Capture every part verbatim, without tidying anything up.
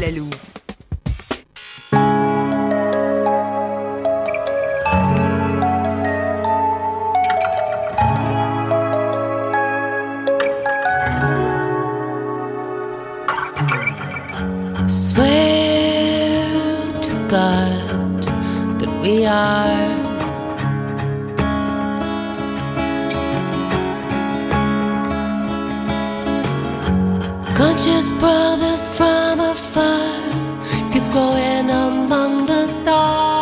Palou. Swear to God that we are conscious brothers from afar, kids growing among the stars.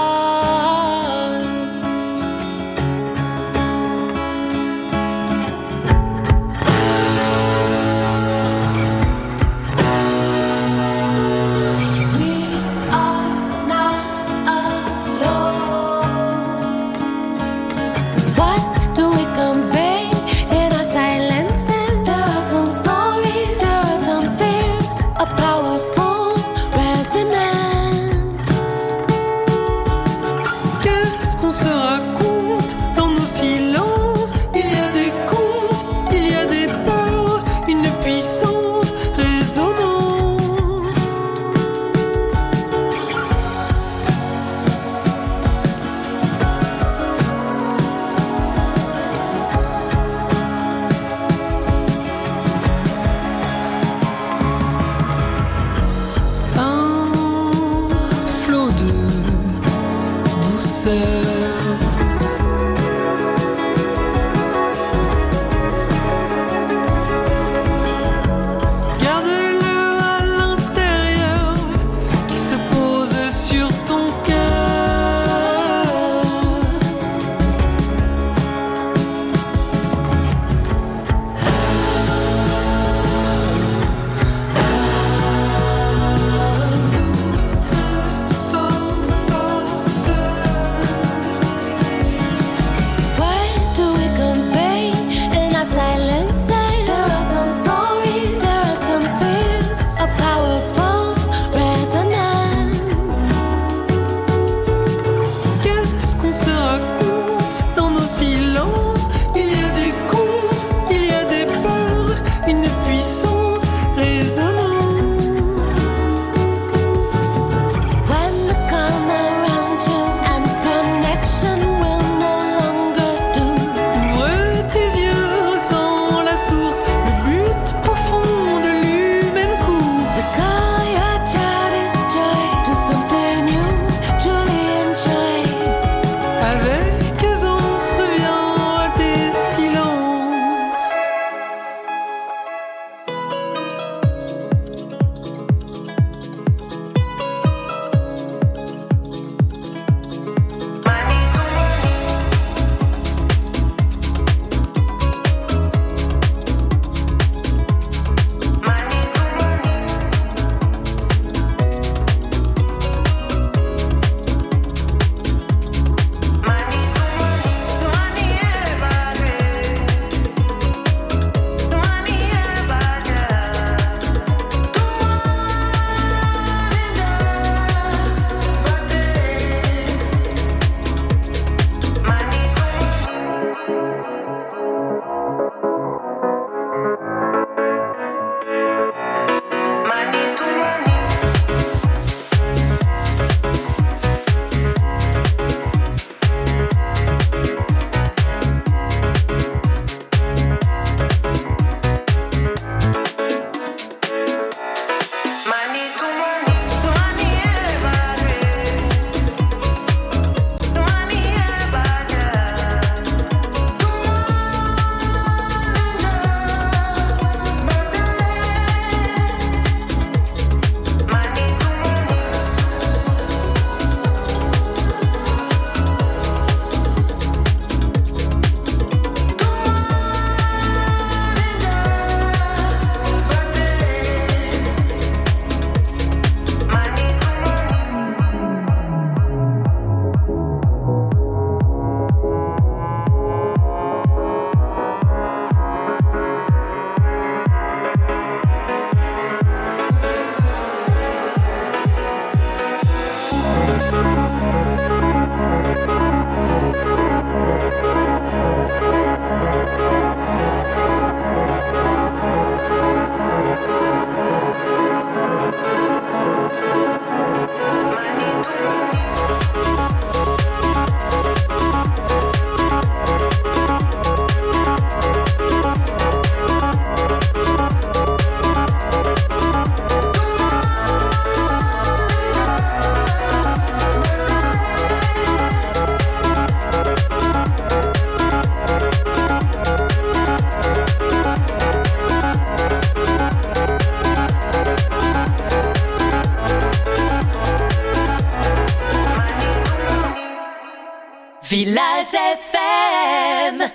Village F M.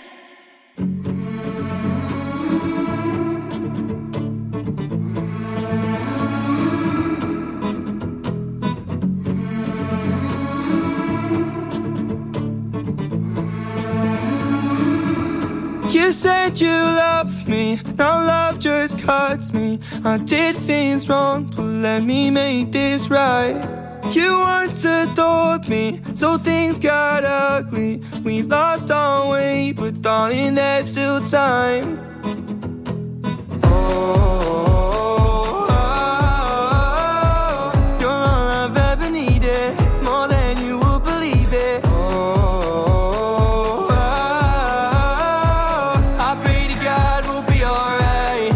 You said you loved me, now love just cuts me. I did things wrong, but let me make this right. You once adored me, so things got ugly. We lost our way, but darling, there's still time. Oh, oh, oh, you're all I've ever needed, more than you would believe it. Oh, oh, oh, I pray to God we'll be alright.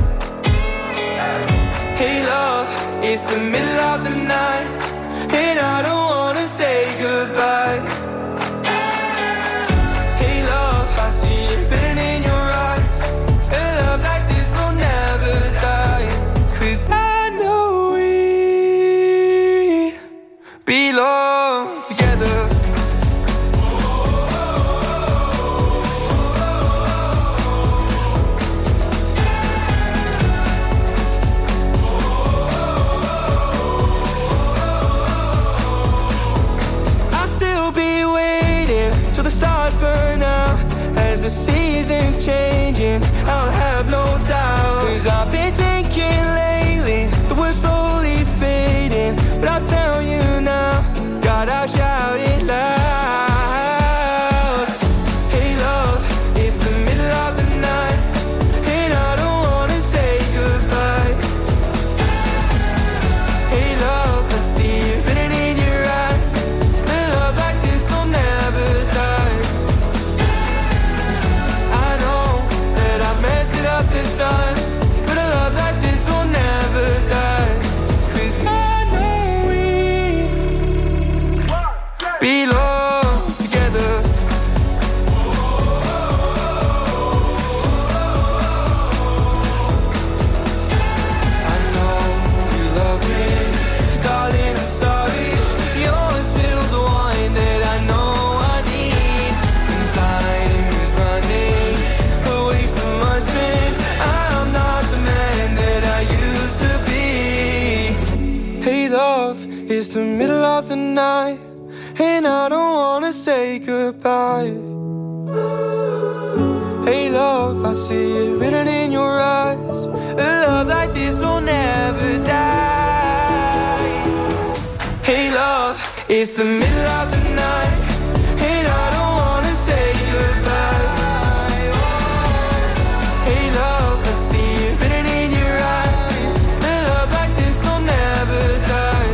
Hey love, it's the middle of the night, and I don't wanna say goodbye. Hey love, I see it written in your eyes. A love like this will never die. Cause I know we belong together. Burn out as the seasons changing. I'll have no doubt, cause I've been thinking lately that we're slowly fading. But I'll tell you now, God, I'll shout it loud. Hey love, it's the middle of the night, and I don't wanna say goodbye. Hey love, I see it written in your eyes. A love like this will never die. This time, but a love like this will never die. Cause I know we belong together. I know you love me, darling, I'm sorry. You're still the one that I know I need. And time is running away from us, and I'm not the man that I used to be. Hey love, it's the middle of the night, and I don't wanna say goodbye. Hey love, I see it written in your eyes. A love like this will never die. Hey love, it's the middle of the night, and I don't wanna say goodbye. Hey love, I see it written in your eyes. A love like this will never die.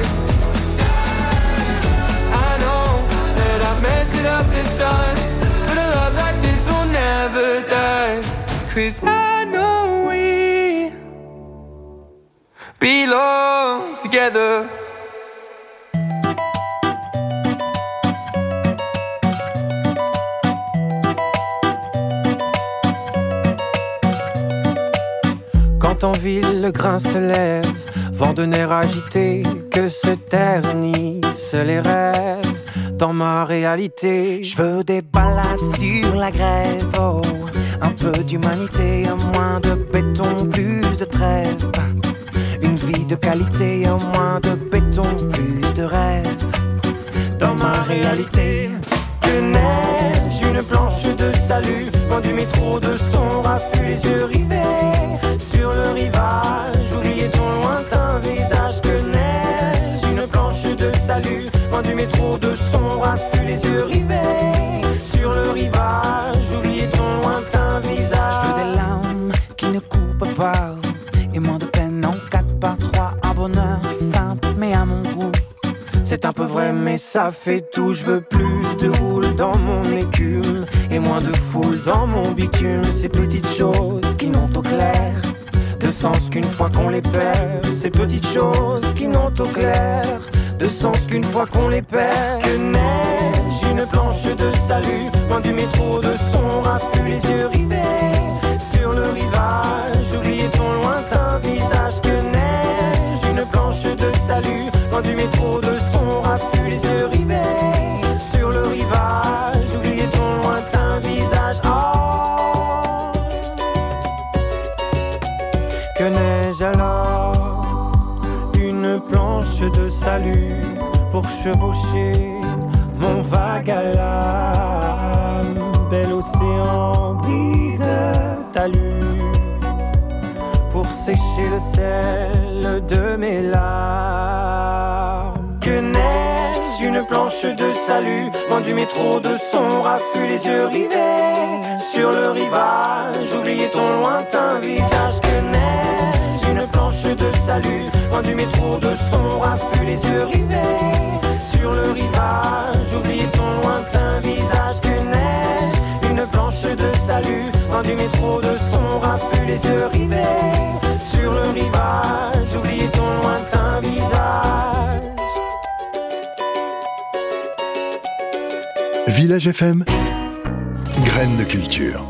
I know that I've messed it up this time, but a love like this will never die. Cause I know we belong together. Quand en ville le grain se lève, vent de nerfs agités, que s'éternisent les rêves. Dans ma réalité, je veux des balades sur la grève, oh, un peu d'humanité, un moins de béton, plus de trêve. Une vie de qualité, un moins de béton, plus de rêve. Dans ma réalité, que neige, une planche de salut, loin du métro de son raffut, les yeux rivés sur le rivage, oubliez ton lointain visage. Que neige, une planche de salut, loin du métro de son raffut, les yeux rivés sur le rivage, oubliez ton lointain visage. Je veux des larmes qui ne coupent pas, et moins de peine en quatre par trois, un bonheur simple mais à mon goût. C'est un peu vrai mais ça fait tout. Je veux plus de houle dans mon écume, et moins de foule dans mon bitume. Ces petites choses qui n'ont au clair de sens qu'une fois qu'on les perd. Ces petites choses qui n'ont au clair de sens qu'une fois qu'on les perd. Que neige, une planche de salut, loin du métro de son raffut, les yeux rivés sur le rivage, oubliez ton lointain visage. Que neige, une planche de salut, loin du métro de son raffut, les yeux rivés sur le rivage, oubliez pour chevaucher mon vague à l'âme. Bel océan, brise talus pour sécher le sel de mes larmes. Que neige, une planche de salut, vent du métro de son raffut, les yeux rivés sur le rivage, oubliez ton lointain visage. Que neige, une planche de salut, vent du métro de son raffut, les yeux rivés sur le rivage, oubliez ton lointain visage. Que neige, une planche de salut, vent du métro de son raffut, les yeux rivés sur le rivage, oubliez ton lointain visage. Village F M, graines de culture.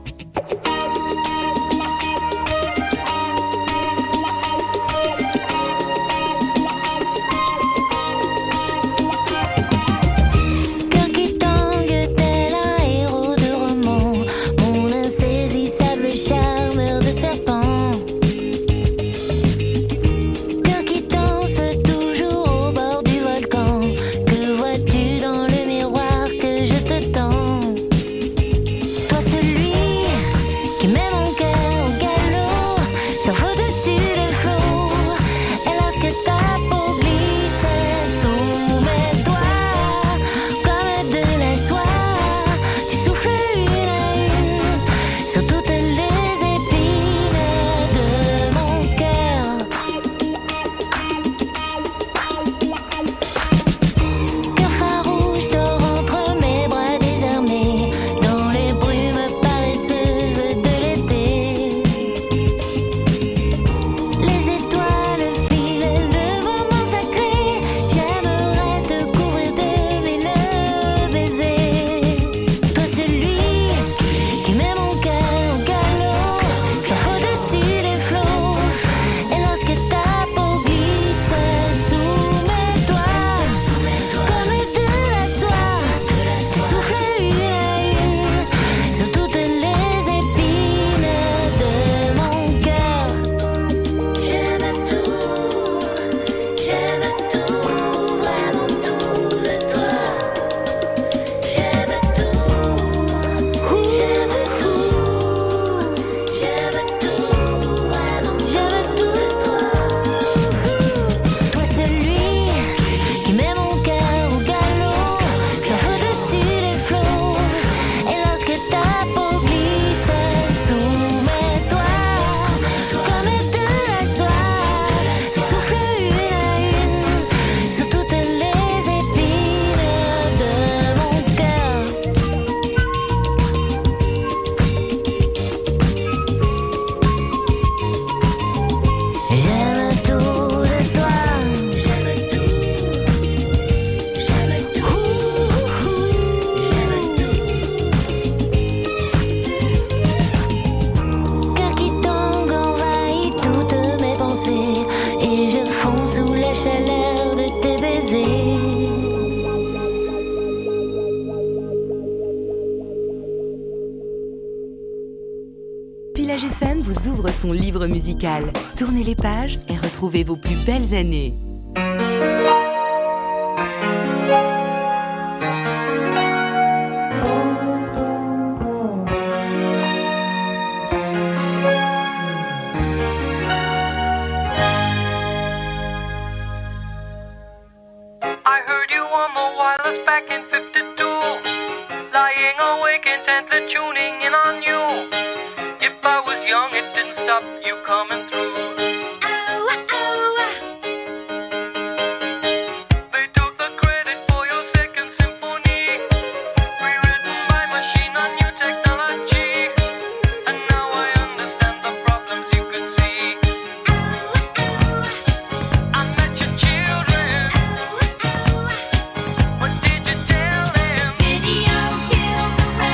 Village F M vous ouvre son livre musical. Tournez les pages et retrouvez vos plus belles années.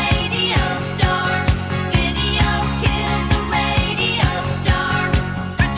Video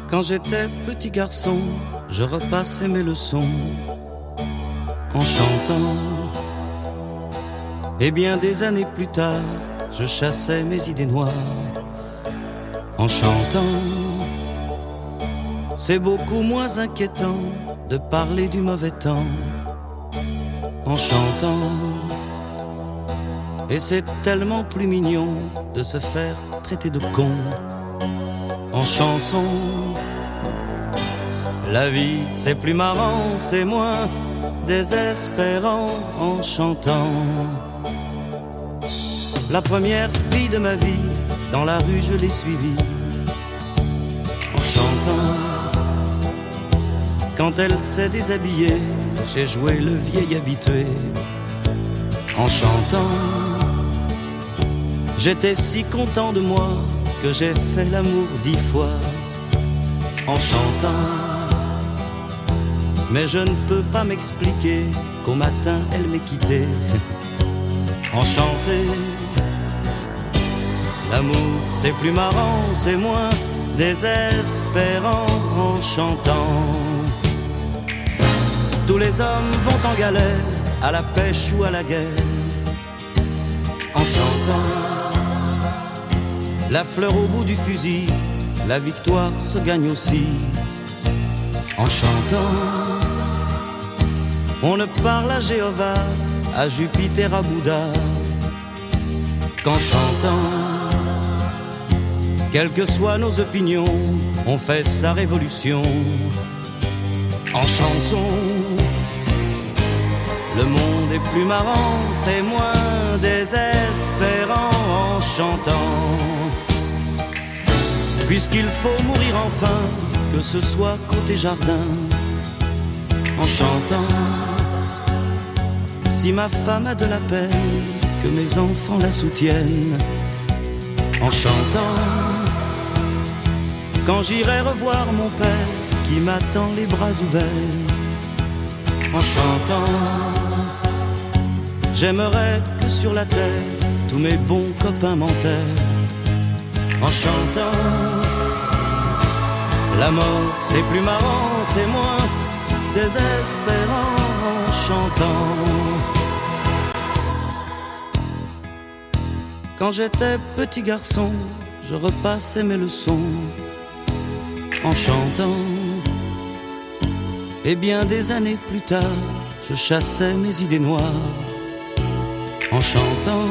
Quand j'étais petit garçon, je repassais mes leçons en chantant. Et bien des années plus tard, je chassais mes idées noires en chantant. C'est beaucoup moins inquiétant de parler du mauvais temps en chantant. Et c'est tellement plus mignon de se faire traiter de con en chanson. La vie c'est plus marrant, c'est moins désespérant en chantant. La première fille de ma vie, dans la rue je l'ai suivie en chantant. Quand elle s'est déshabillée, j'ai joué le vieil habitué en chantant. J'étais si content de moi que j'ai fait l'amour dix fois en chantant. Mais je ne peux pas m'expliquer qu'au matin elle m'ait quitté en chanté. L'amour c'est plus marrant, c'est moins désespérant en chantant. Tous les hommes vont en galère, à la pêche ou à la guerre en chantant. La fleur au bout du fusil, la victoire se gagne aussi en chantant. On ne parle à Jéhovah, à Jupiter, à Bouddha qu'en chantant. Quelles que soient nos opinions, on fait sa révolution en chanson. Le monde est plus marrant, c'est moins désespérant en chantant. Puisqu'il faut mourir enfin, que ce soit côté jardin en chantant. Si ma femme a de la peine, que mes enfants la soutiennent en chantant. Quand j'irai revoir mon père qui m'attend les bras ouverts en chantant. J'aimerais que sur la terre tous mes bons copains m'enterrent en chantant. La mort c'est plus marrant, c'est moins désespérant en chantant. Quand j'étais petit garçon, je repassais mes leçons en chantant. Et bien des années plus tard, je chassais mes idées noires en chantant.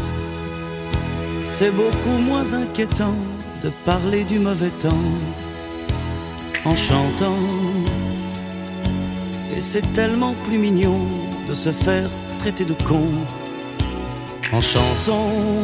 C'est beaucoup moins inquiétant de parler du mauvais temps en chantant. Et c'est tellement plus mignon de se faire traiter de con en chanson.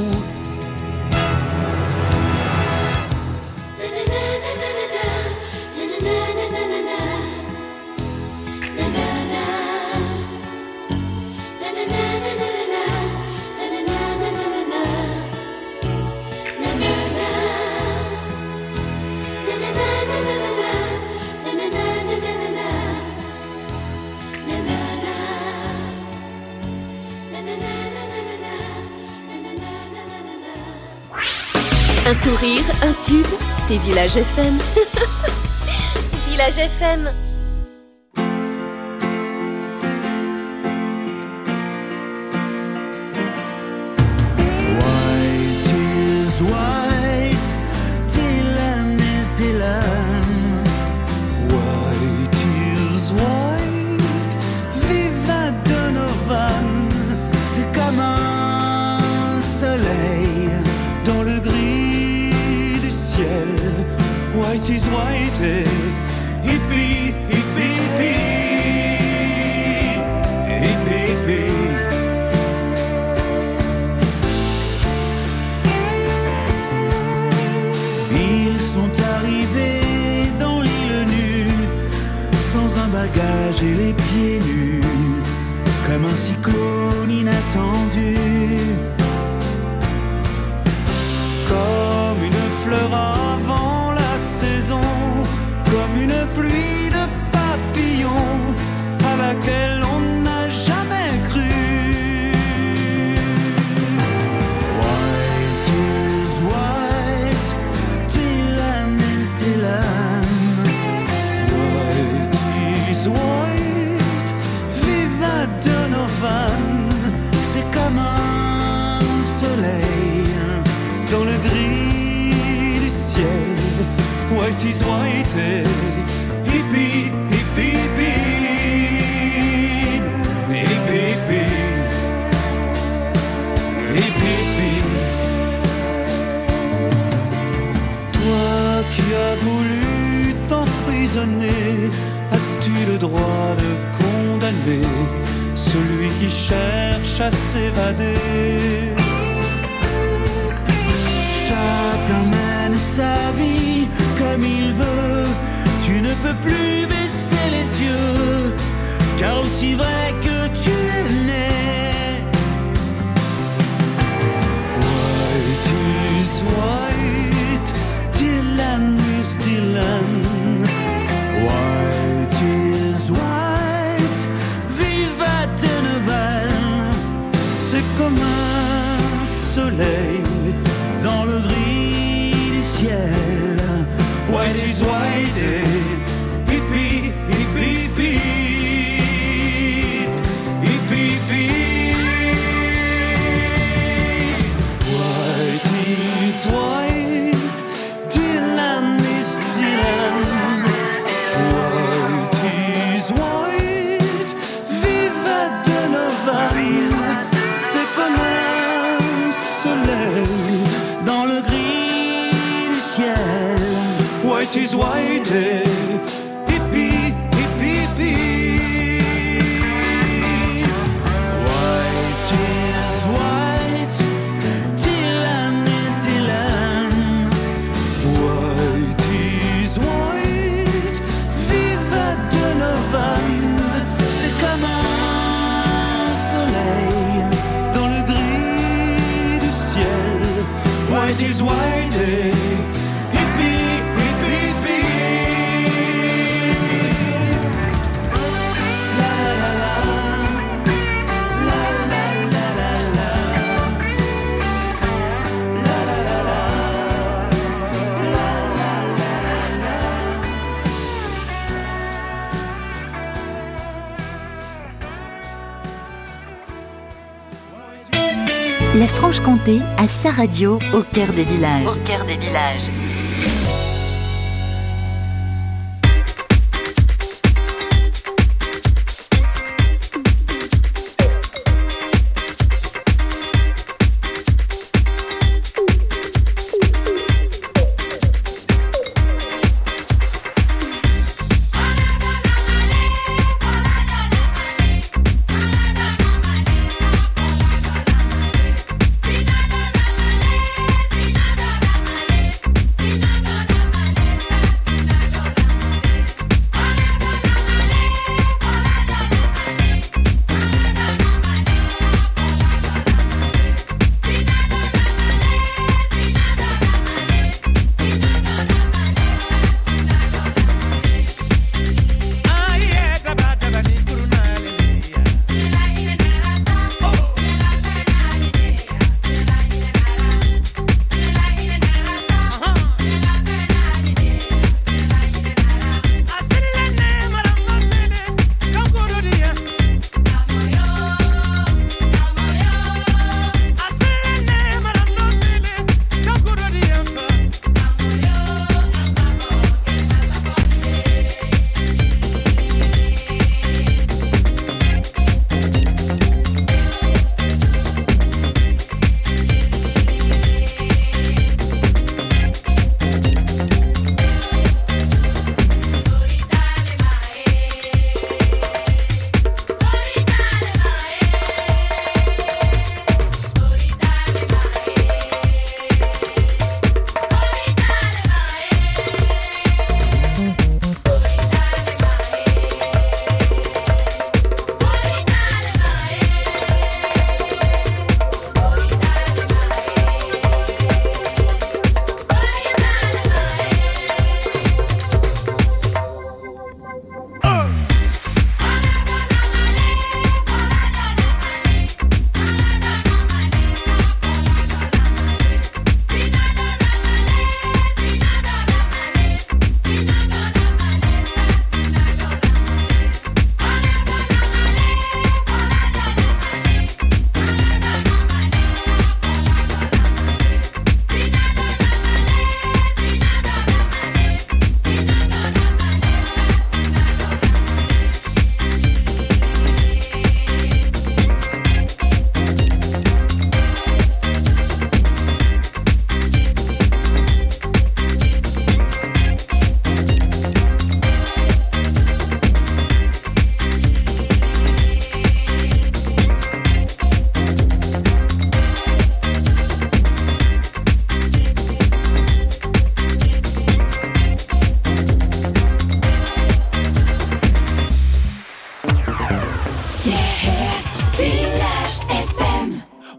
Un sourire, un tube, c'est Village F M. Village F M. White is white, Dylan is Dylan. White is white, viva Donovan. C'est comme un soleil dans le gris du ciel. White is white, et hippie, hippie, hippie, hippie, hippie. Ils sont arrivés dans l'île nue, sans un bagage et les pieds nus, comme un cyclone inattendu. Comme une fleur avant la saison, comme une pluie de papillons à laquelle on n'a jamais cru. White is white, Dylan is Dylan. white is white, hippie, hippie, hippie, hippie, hippie, hippie. Toi qui as voulu t'emprisonner, as-tu le droit de condamner celui qui cherche à s'évader? Chacun mène sa vie comme il veut. Tu ne peux plus baisser les yeux, car aussi vrai que tu es né, white is white, Dylan is Dylan. White is white, viva Deneval. C'est comme un soleil dans le gris du ciel. White is white, hippie, hippie, hippie, hippie, hippie. White is white, Dylan is Dylan. White is white, viva Donovan. C'est comme un soleil dans le gris du ciel. White is white, hippie, hippie, hippie. White is white, Dylan is Dylan. White is white, viva Donovan. C'est comme un soleil dans le gris du ciel. White is white, hippie, hippie, hippie. La la la la, la la la la la, la la la la, la la la la. La Franche-Comté a sa radio au cœur des villages. Au cœur des villages. See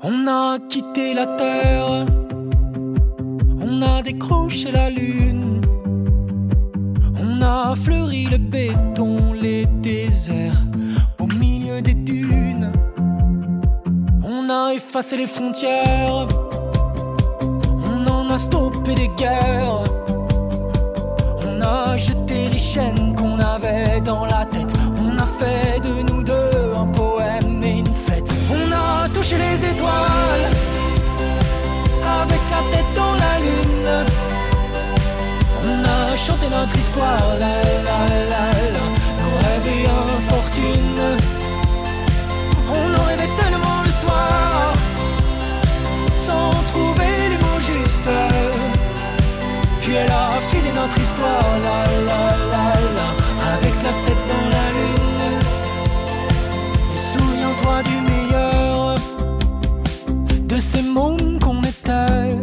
On a quitté la terre, on a décroché la lune, on a fleuri le béton, les déserts au milieu des dunes. On a effacé les frontières, on en a stoppé des guerres. On a jeté les chaînes qu'on avait dans la tête. On a fait de nous deux un poème et une fête. On a touché les étoiles avec la tête dans la lune. On a chanté notre histoire, la la la la, nos rêves et infortunes. On en rêvait tellement le soir, sans trouver les mots justes. Puis elle a filé notre histoire, la la la la, avec la tête dans la lune. Et souviens-toi du meilleur de ces mômes qu'on était,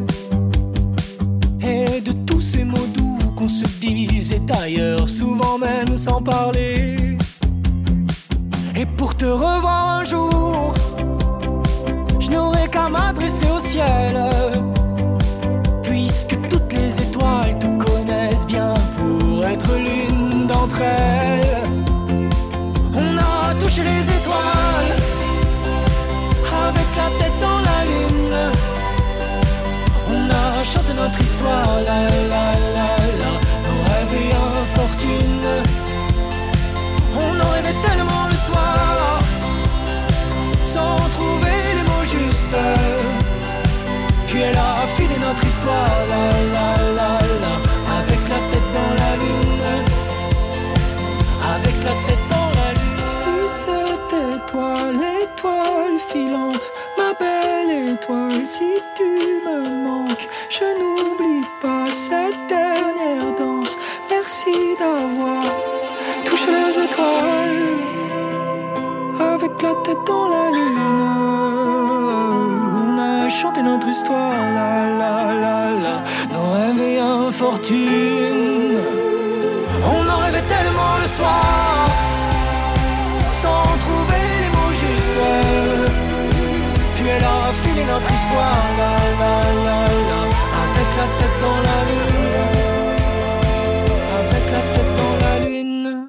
et de tous ces mots doux qu'on se disait ailleurs, souvent même sans parler. Et pour te revoir un jour, je n'aurai qu'à m'adresser au ciel, puisque toutes les étoiles te connaissent bien pour être l'une d'entre elles. On a touché les étoiles avec la tête dans la lune. On a chanté notre histoire, la la la la, nos rêves et infortunes. On en rêvait tellement le soir, sans trouver les mots justes. Puis elle a filé notre histoire, la la la la, avec la tête dans la lune, avec la tête dans la lune. Si c'était toi l'étoile filante, ma belle étoile, si tu me manques, je n'oublie pas cette dernière danse. Merci d'avoir touché les étoiles avec la tête dans la lune. On a chanté notre histoire, la la la la, nos rêves et infortunes. On en rêvait tellement le soir, sans trouver les mots justes. Puis elle a filé notre histoire, la la la la, avec la tête dans la lune, avec la tête dans la lune.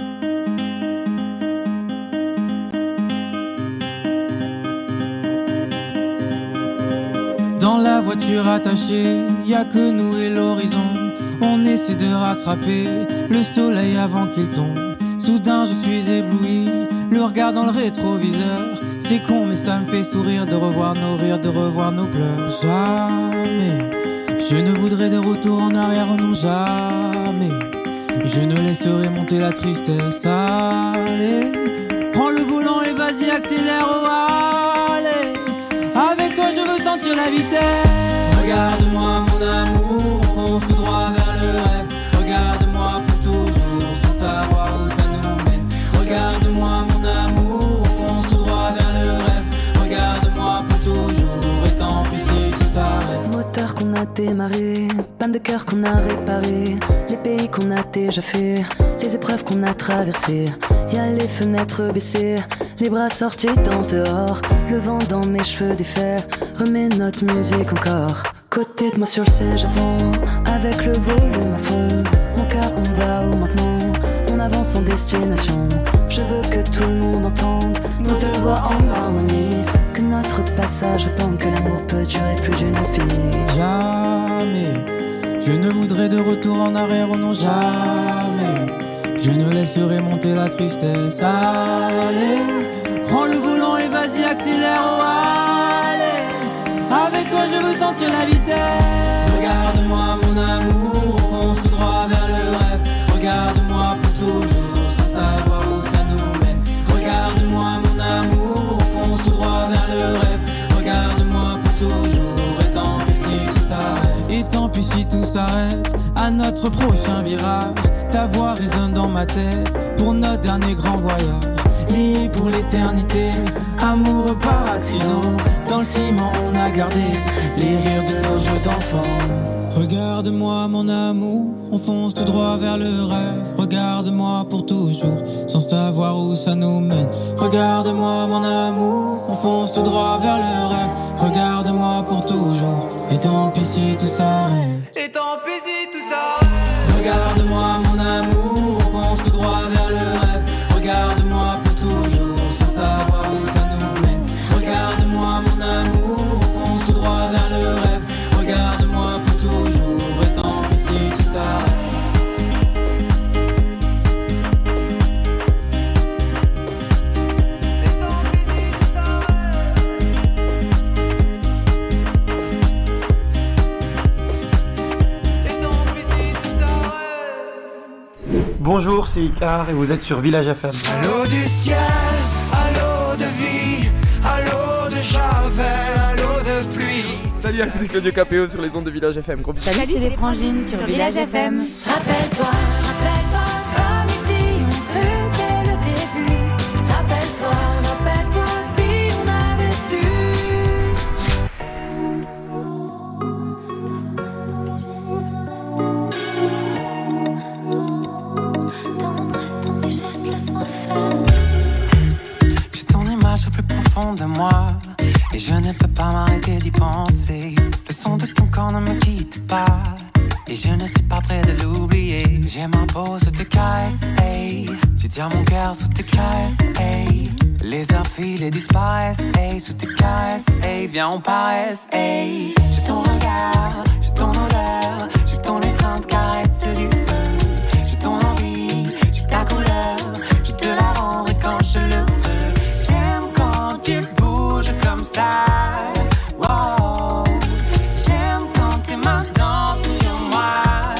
Dans la voiture attachée, y'a que nous et l'horizon. On essaie de rattraper le soleil avant qu'il tombe. Soudain je suis ébloui, le regard dans le rétroviseur. C'est con mais ça me fait sourire de revoir nos rires, de revoir nos pleurs. Jamais je ne voudrais de retour en arrière, non jamais. Je ne laisserai monter la tristesse. Allez, prends le volant et vas-y accélère, oh allez. Avec toi je veux sentir la vitesse. Regarde-moi mon amour, on fonce tout droit vers le rêve. Regarde-moi pour toujours, sans savoir où ça nous mène. Regarde-moi mon amour, on fonce tout droit vers le rêve. Regarde-moi pour toujours, et tant pis si tout s'arrête. Moteur qu'on a démarré, panne de cœur qu'on a réparé, les pays qu'on a déjà fait, les épreuves qu'on a traversées. Y'a les fenêtres baissées, les bras sortis dansent dehors, le vent dans mes cheveux défaits remet notre musique encore. Côté de moi sur le siège avant, avec le volume à fond, mon cœur on va où maintenant? On avance en destination. Je veux que tout le monde entende nos deux voix en harmonie, que notre passage répande que l'amour peut durer plus d'une vie. Jamais je ne voudrais de retour en arrière, oh non jamais. Je ne laisserai monter la tristesse. Allez, prends le volant et vas-y accélère, oh allez. Avec toi je veux sentir la vitesse. Regarde-moi mon amour, on fonce tout droit vers le rêve. Regarde-moi pour toujours, sans savoir où ça nous mène. Regarde-moi mon amour, on fonce tout droit vers le rêve. Regarde-moi pour toujours, et tant pis si tout s'arrête. Et tant pis si tout s'arrête, à notre prochain virage. Ta voix résonne dans ma tête, pour notre dernier grand voyage. Liés pour l'éternité, amoureux par accident. Dans le ciment on a gardé les rires de nos jeux d'enfants. Regarde-moi mon amour, on fonce tout droit vers le rêve. Regarde-moi pour toujours, sans savoir où ça nous mène. Regarde-moi mon amour, on fonce tout droit vers le rêve. toujours. Et tant pis si tout s'arrête. Et tant pis si tout s'arrête. Regarde-moi mon amour, on fonce tout droit vers le rêve. Regarde-moi pour toujours, sans savoir où ça nous mène. Regarde-moi mon amour, on fonce tout droit vers le rêve. Regarde-moi pour toujours, et tant pis si tout s'arrête. Bonjour, c'est Icar et vous êtes sur Village F M. À l'eau du ciel, à l'eau de vie, à l'eau de Javel, à l'eau de pluie. Salut, c'est Claudio Capéo sur les ondes de Village F M. Gros bisous. Salut, c'est les Frangines sur Village F M. Rappelle-toi, rappelle-toi, comme ici on veut dès le début. Rappelle-toi, rappelle-toi si on avait su. J'ai ton image au plus profond de moi et je ne peux pas m'arrêter d'y penser. Le son de ton corps ne me quitte pas et je ne suis pas prêt de l'oublier. J'ai ma peau sous tes caresses, hey. Tu tiens mon cœur sous tes caresses, hey. Les heures filent et disparaissent, hey. Sous tes caresses, hey. Viens on paresse, hey. J'ai ton regard, j'ai ton odeur, j'ai ton étreinte caresse du feu. J'ai ton envie, j'ai ta couleur, je te la rendrai quand je le veux. J'aime quand tu bouges comme ça, wow. J'aime quand tes mains dansent sur moi,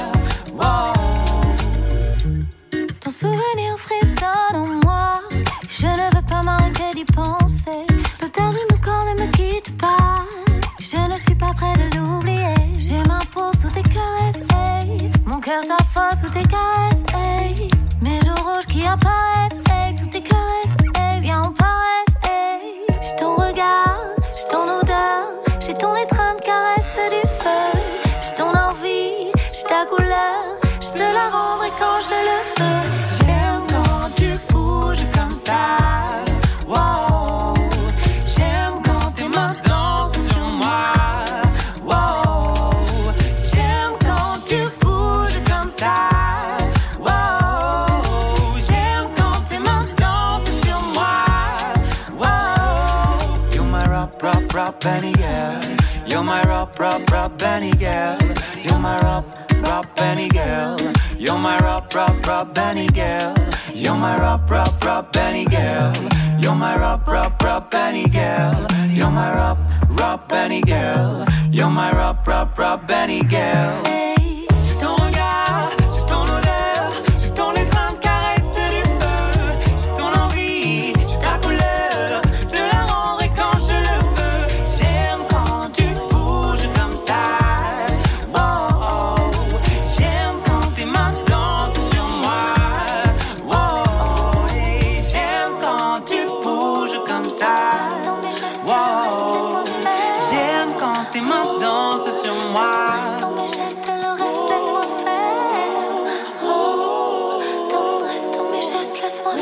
wow. Ton souvenir frissonne en moi. Je ne veux pas m'arrêter d'y penser. L'odeur de nos corps ne me quitte pas. Je ne suis pas près de l'oublier. J'ai ma peau sous tes caresses, hey. Mon cœur s'affole sous tes caresses, hey. Mes joues rouges qui apparaissent, hey. Sous tes caresses, hey. Viens on paresse, hey. J'ai ton regard, j'ai ton odeur, j'ai ton étreinte caresse du feu. J'ai ton envie, j'ai ta couleur, je te la rendrai quand je le veux. J'aime quand tu bouges comme ça, wow. J'aime quand tes mains dansent sur moi, wow. J'aime quand tu bouges comme ça, wow. J'aime quand tes mains dansent sur moi, wow. You're my rock, rock, rock, Benny girl. You're my rock, rock, rock, Benny girl. You're my rock, rock, Benny girl. You're my rock, rock, rock, Benny girl. You're my rock, rock, rock, Benny girl. You're my rock, rock, rock, Benny girl. You're my rock, rock, Benny girl. You're my rock, rock, rock, Benny girl. J'ai ton regard, j'ai ton odeur, j'ai ton étreinte caresse du feu. J'ai ton envie, j'ai ta couleur, je te la rendrai quand je le veux. J'aime quand tu bouges comme ça, oh, oh. J'aime quand tes mains dansent sur moi, oh, et j'aime quand tu bouges comme ça, oh. J'aime quand tes mains dansent sur moi. Dans mes gestes, le reste, laisse-moi faire. Oh, dans mon reste, dans mes gestes, laisse-moi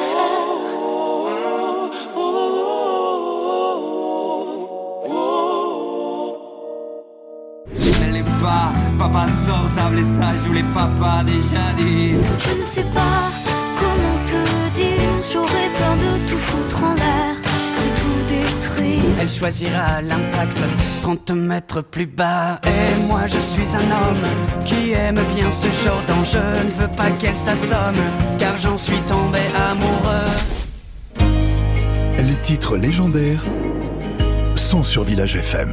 Je l'ai pas, papa sort table et ça, je voulais papa déjà dit. Je ne sais pas comment te dire. J'aurais peur de tout foutre en l'air, de tout détruire. Elle choisira l'impact, trente mètres plus bas. Et moi je suis un homme qui aime bien ce genre d'enjeu. Je ne veux pas qu'elle s'assomme, car j'en suis tombé amoureux. Les titres légendaires sont sur Village F M.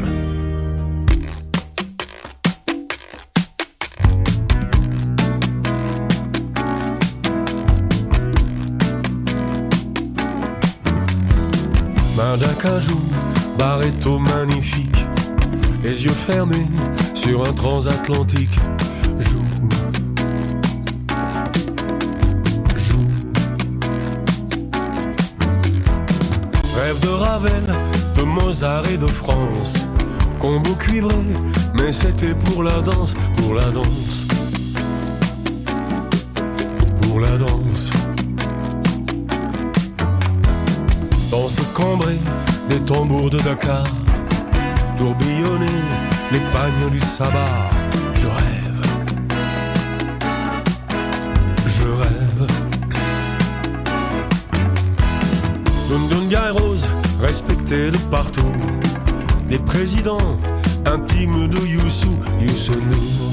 Main d'acajou, barretto magnifique, les yeux fermés sur un transatlantique. Joue, joue. Rêve de Ravel, de Mozart et de France. Combo cuivré, mais c'était pour la danse, pour la danse, pour la danse. Danse cambrée des tambours de Dakar, tourbillonnée l'épargne du sabbat. Je rêve, je rêve. Ndonga et Rose, respectés de partout, des présidents intimes de Youssou, Youssou N'Dour.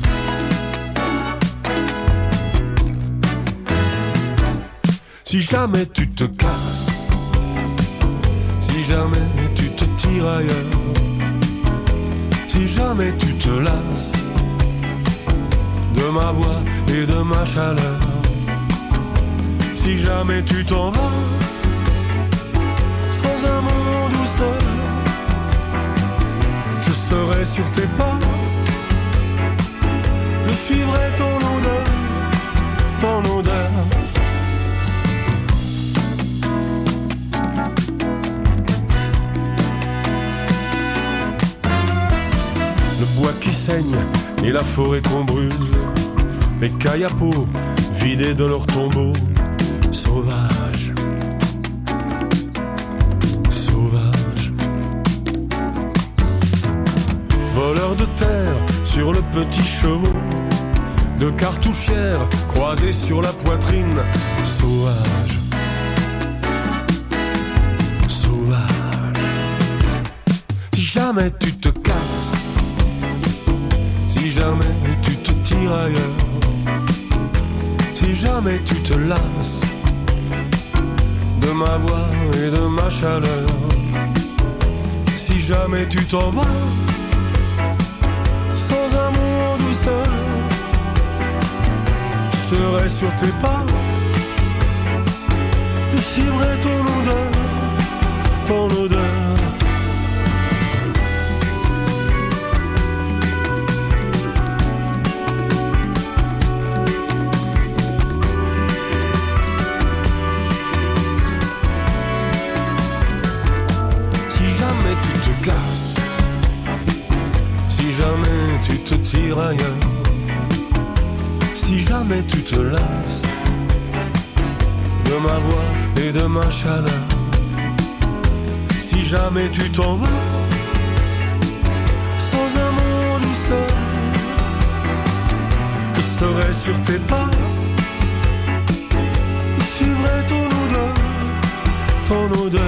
Si jamais tu te casses, si jamais tu te tires ailleurs, si jamais tu te lasses de ma voix et de ma chaleur, si jamais tu t'en vas sans un mot douceur, je serai sur tes pas, je suivrai ton odeur, ton odeur. Le bois qui saigne et la forêt qu'on brûle, les kayapos vidés de leurs tombeaux, sauvages, sauvages. Voleurs de terre sur le petit chevaux, de cartouchières croisées sur la poitrine, sauvages, sauvages. Si jamais tu te casses, si jamais tu te tires ailleurs, si jamais tu te lasses de ma voix et de ma chaleur, si jamais tu t'en vas sans un mot en douceur, je serai sur tes pas, je suivrai ton odeur, ton odeur. Si jamais tu te tires ailleurs, si jamais tu te lasses de ma voix et de ma chaleur, si jamais tu t'en vas sans un mot en douceur, je serai sur tes pas, je suivrai ton odeur, ton odeur.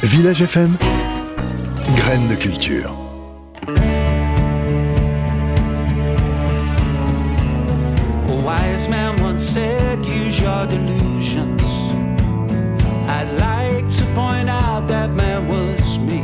Village F M, graines de culture. A wise man once said, use your delusions. I'd like to point out that man was me.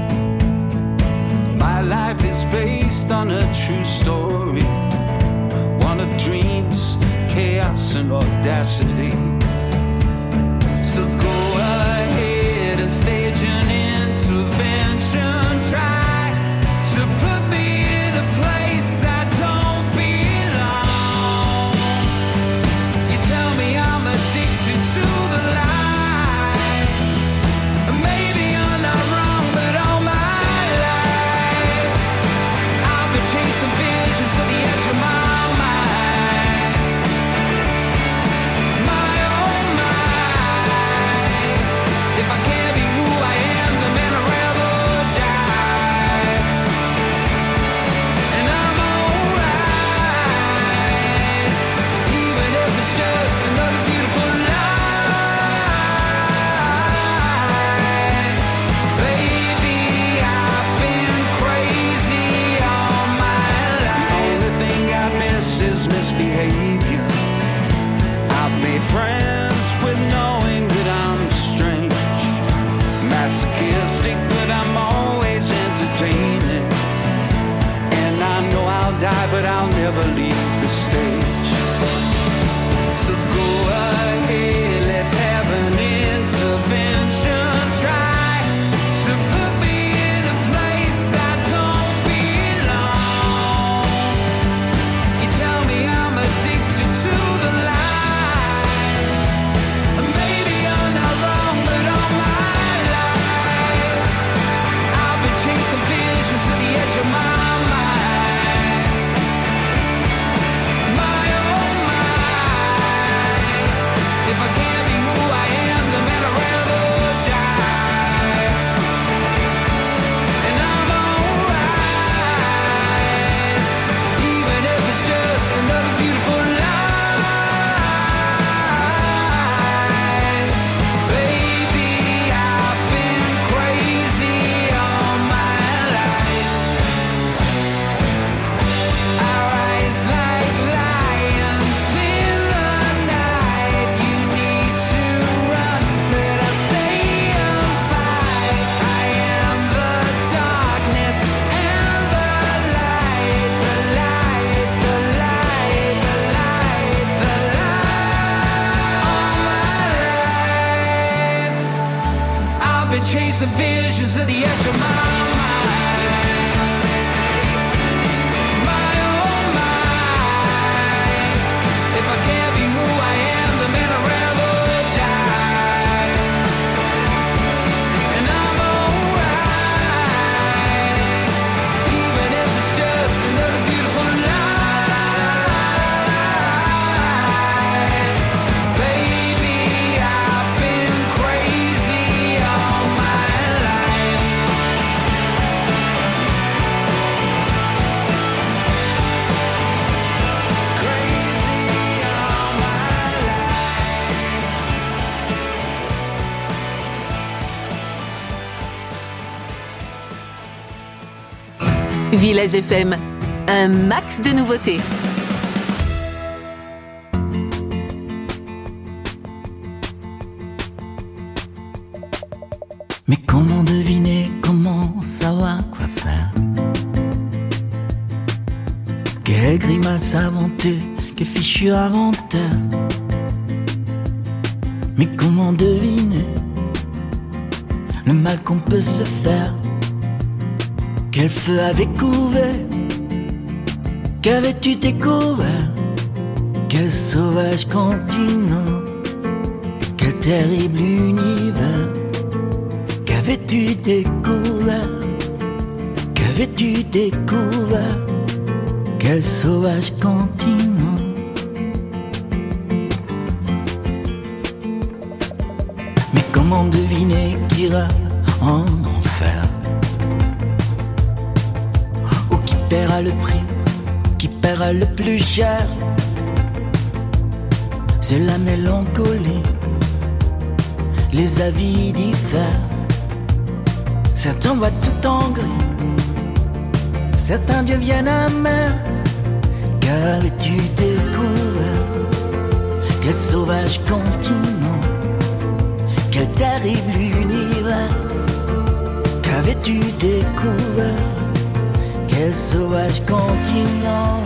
My life is based on a true story, one of dreams, chaos and audacity. So go ahead and stage an intervention. Try to put me in a place I don't belong. You tell me I'm addicted to the lie. Maybe I'm not wrong, but all my life I've been chasing visions to the edge of my misbehavior. I've made friends with knowing that I'm strange, masochistic, but I'm always entertaining. And I know I'll die, but I'll never leave the stage. So go ahead, let's have an intervention. Try to put me in a place I don't belong. You tell me I'm addicted to the lie. Maybe I'm not wrong, but all my life I've been chasing visions to the edge of my mind. My oh my, if I can't be who I am, then man I'd rather die. And I'm alright, even if it's just another beautiful lie. Baby, I've been crazy all my life. I rise like lions in the night. You need to run, but I stay and fight. I am the darkness and the light, the light, the light, the light, the light. All my life I've been chasing visions at the edge of my mind. My oh my, if I can't be who I am, then man I'd rather die. And I'm alright, even if it's just another beautiful lie. Baby, I've been crazy all my life. Crazy all my Village F M, un max de nouveautés. Mais comment deviner, comment savoir quoi faire? Quelle grimace inventer, quel fichu inventeur? Mais comment deviner le mal qu'on peut se faire? Quel feu avait couvert? Qu'avais-tu découvert? Quel sauvage continent? Quel terrible univers? Qu'avais-tu découvert? Qu'avais-tu découvert? Quel sauvage continent? Mais comment deviner qui ira en enfer? Ou qui paiera le prix, qui paiera le plus cher? C'est la mélancolie, les avis diffèrent. Certains voient tout en gris, certains deviennent amers. Qu'avais-tu découvert? Quel sauvage continent, quel terrible univers. Qu'avais-tu découvert? Quel sauvage continent.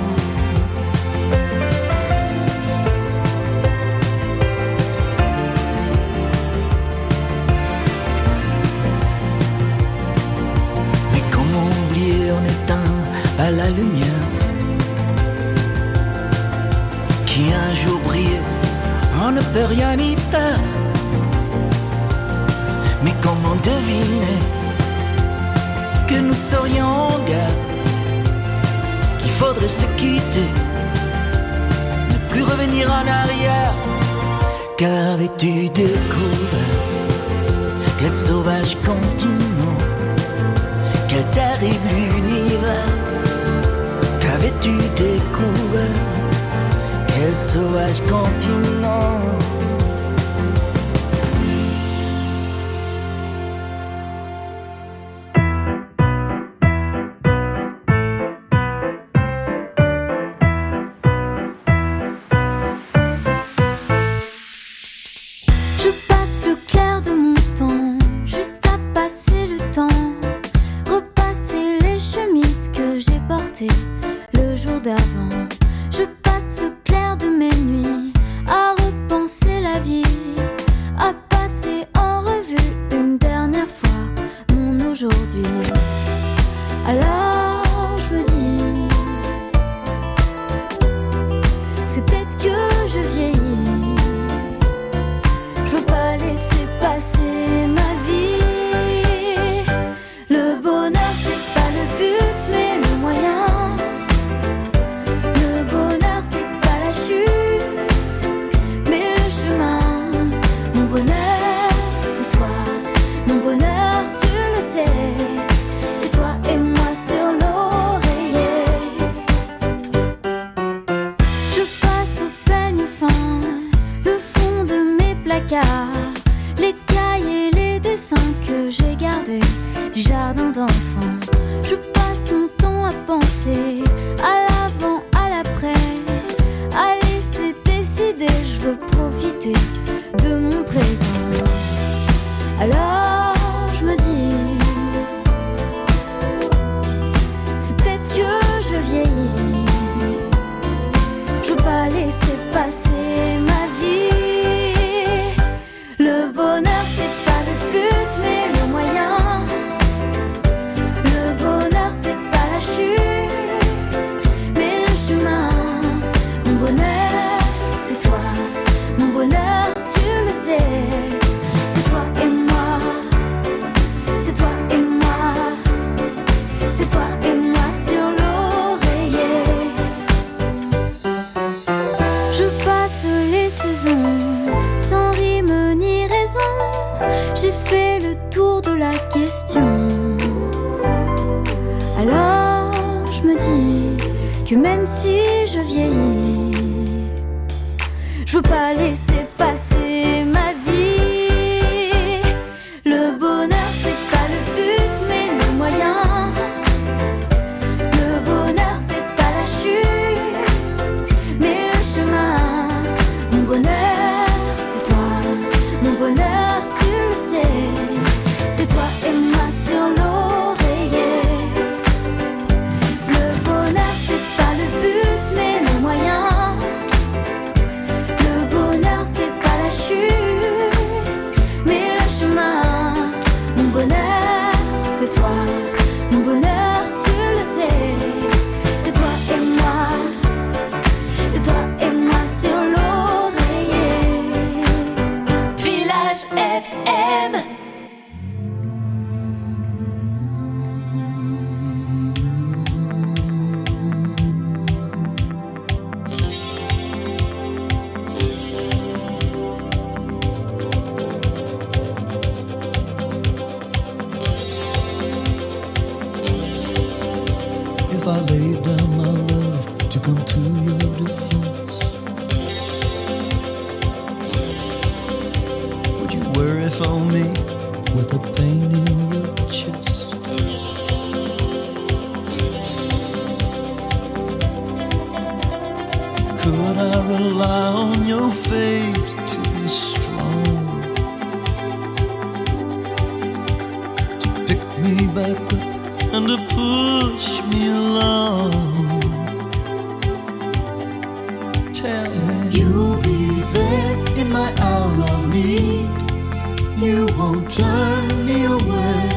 Mais comment oublier, on n'éteint pas la lumière qui un jour brillait, on ne peut rien y faire. Mais comment deviner que nous serions en guerre, qu'il faudrait se quitter, ne plus revenir en arrière. Qu'avais-tu découvert? Quel sauvage continent, quel terrible univers. Qu'avais-tu découvert? Quel sauvage continent. Le jour d'avant, je passe le clair de mes nuits à repenser la vie, à passer en revue une dernière fois mon aujourd'hui. Alors je me dis, c'est peut-être que je vieillis, je veux pas laisser passer ma vie. Le bonheur c'est pas le but mais le moyen. Les cahiers, les dessins que j'ai gardés du jardin d'enfants. Je passe mon temps à penser à l'avant, à l'après, à laisser décider. Je veux profiter de mon présent. Alors je me dis, c'est peut-être que je vieillis, je veux pas laisser passer ma vie. Le bonheur c'est pas le but mais le moyen. Le bonheur c'est pas la chute mais le chemin. Mon bonheur c'est toi, mon bonheur tu le sais. C'est toi et moi, c'est toi et moi, c'est toi et moi sur l'oreiller. Je passe les saisons sans rime ni raison. J'ai fait le tour de la question. Alors je me dis que même si je vieillis, je veux pas laisser passer ma vie. Le bonheur c'est pas le but mais le moyen. Le bonheur c'est pas la chute mais le chemin. Mon bonheur c'est toi, mon bonheur tu le sais. C'est toi et moi sur l'oreiller. Le bonheur c'est pas le but mais le moyen. Le bonheur c'est pas la chute mais le chemin. Mon bonheur c'est toi, mon bonheur tu le sais. C'est toi et moi, c'est toi et moi sur l'oreiller. Village F M. If I laid down my love to come to your defense, would you worry for me with the pain in your chest. Could I rely on your faith to be strong, to pick me back up and to push me along? Tell me you'll be there in my hour of need. You won't turn me away.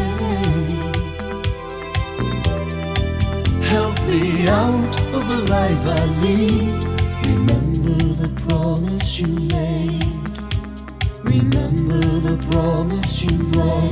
Help me out of the life I lead. Remember the promise you made. Remember the promise you brought.